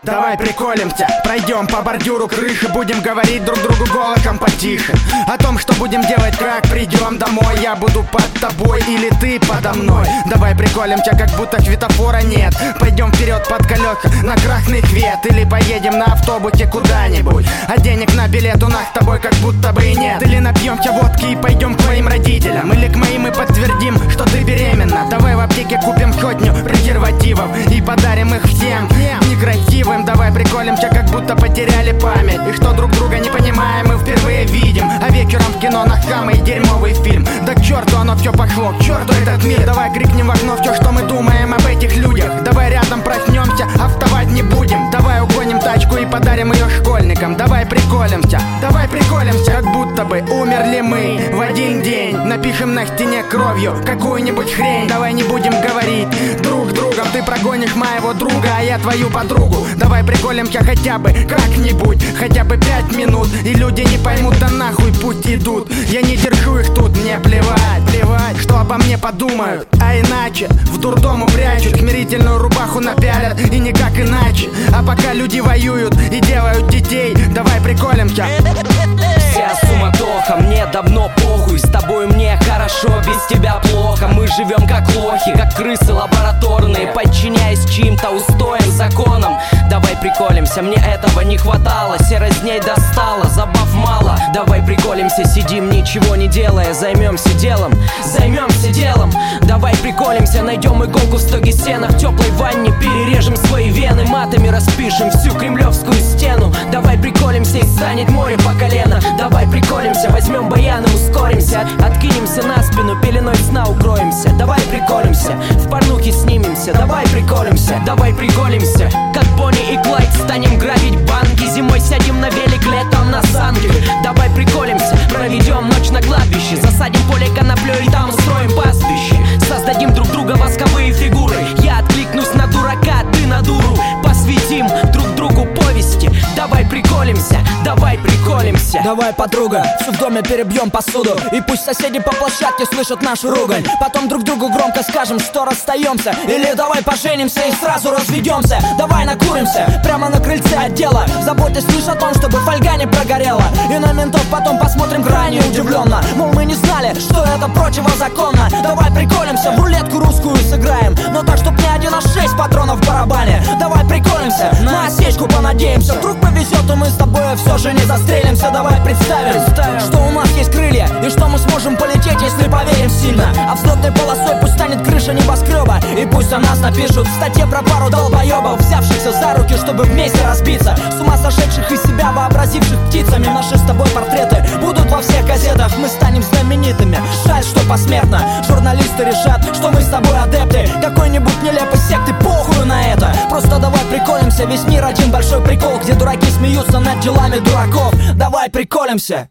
Давай приколимся, пройдем по бордюру крыши, будем говорить друг другу голосом потише о том, что будем делать, как придем домой. Я буду под тобой или ты подо мной. Давай приколимся, как будто светофора нет. Пойдем вперед под колеса на красный свет, или поедем на автобусе куда-нибудь, а денег на билет у нас с тобой как будто бы и нет. Или напьемся водки и пойдем к твоим родителям, или к моим и подтвердим, что ты беременна. Давай в аптеке купим сотню презервативов и подарим их всем некрасивым. Давай приколимся, как будто потеряли память, и что друг друга не понимаем, мы впервые видим. А вечером в кино на самый дерьмовый фильм. Да к черту оно все пошло, к черту этот мир. Давай крикнем в окно все, что мы думаем об этих людях. Давай рядом проснемся, а вставать не будем. Давай угоним тачку и подарим ее школьникам. Давай приколимся, как будто бы умерли мы в один день. Напишем на стене кровью какую-нибудь хрень. Давай не будем говорить друг с другом: ты прогонишь моего друга, а я твою подругу. Давай приколимся хотя бы как-нибудь, хотя бы 5 минут, и люди не поймут, да нахуй пусть идут. Я не держу их тут, мне плевать, что обо мне подумают. А иначе в дурдому прячут, смирительную рубаху напялят, и никак иначе. А пока люди воюют и делают детей, давай приколимся. Вся суматоха, мне давно похуй. С тобой мне хорошо, без тебя плохо. Мы живем как лохи, как крысы лабораторные, подчиняясь чьим-то устоям, законам. Давай приколимся, мне этого не хватало. Серость дней достала, забав мало. Давай приколимся, сидим ничего не делая. Займемся делом. Давай приколимся, найдем иголку в стоге сена. В теплой ванне перережем свои вены, матами распишем всю кремлевскую стену. Давай приколимся, и станет море по колено. Давай приколимся, возьмем баян и ускоримся. Откинемся на спину, пеленой сна укроемся. Давай приколимся, в порнухе снимемся. Давай приколимся, как Бонни и Клайд станем грабить банки. Зимой сядем на велик, летом на санки. Давай приколимся, проведем ночь на кладбище. Засадим поле коноплей и там устроим пастбище. Создадим друг друга восковые фигуры. Я откликнусь на дурака, ты на дуру. Посвятим друг другу повести. Давай приколимся. Давай, подруга, все в доме перебьем посуду, и пусть соседи по площадке слышат нашу ругань. Потом друг другу громко скажем, что расстаемся. Или давай поженимся и сразу разведемся. Давай накуримся прямо на крыльце отдела, заботясь лишь о том, чтобы фольга не прогорела. И на ментов потом посмотрим крайне удивленно, мол, мы не знали, что это противозаконно. Давай приколимся, в рулетку русскую сыграем, но так, чтоб не 1, а 6 патронов в барабане. Давай приколимся, на осечку понадеемся. Вдруг повезет, и мы с тобой все же не застрелимся. Давай представим, что у нас есть крылья, и что мы сможем полететь, если поверим сильно. А взлетной полосой пусть станет крыша небоскреба, и пусть о нас напишут в статье про пару долбоебов, взявшихся за руки, чтобы вместе разбиться. С ума сошедших из себя вообразивших птицами. Наши с тобой портреты будут во всех газетах. Мы станем знаменитыми, жаль, что посмертно. Журналисты решат, что мы с тобой адепты какой-нибудь нелепой секты, похуй на это. Просто давай приколимся, весь мир один большой прикол, где дураки смеются над делами дураков. Давай приколимся.